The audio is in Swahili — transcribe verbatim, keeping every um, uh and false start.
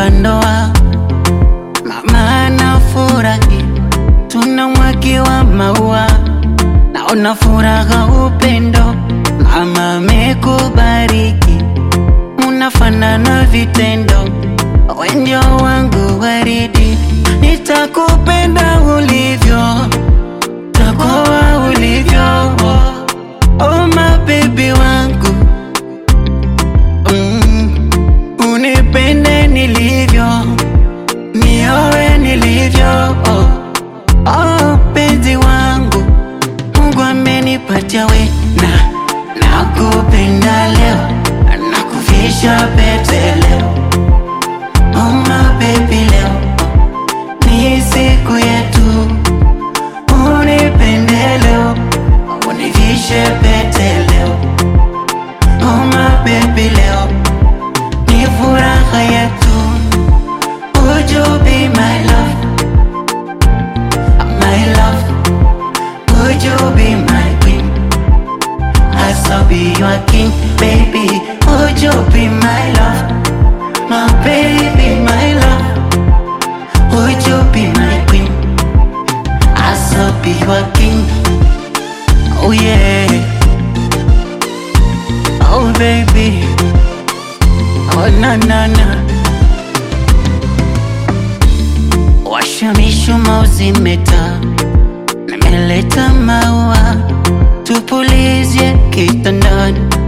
la ndoa. Mama anafurahi, tunamwagiwa maua. Naona furaha, upendo, mama amekubariki. Munafanana vitendo, wewe ndio wangu waridi. Nitakupenda ulivyo, takoa ulivyo. Oh my baby wangu, mm. Unipende nilivyo, niowe nilivyo. Oh, oh penzi wangu, Mungu amenipatia we. Na nakupenda leo, nakuvisha pete leo. Oh my baby leo, ni siku yetu. Unipende leo, univishe pete leo. Oh my baby leo, ni furaha yetu. Would you be my love, my love? Would you be my queen? I shall be your king, baby. Would you be my love, my baby, my love? Would you be my queen? I shall be your king. Oh yeah. Oh baby. Oh na na na. Washa mishumaa uzimeta, nimeleta maua, tupulizie kitandani.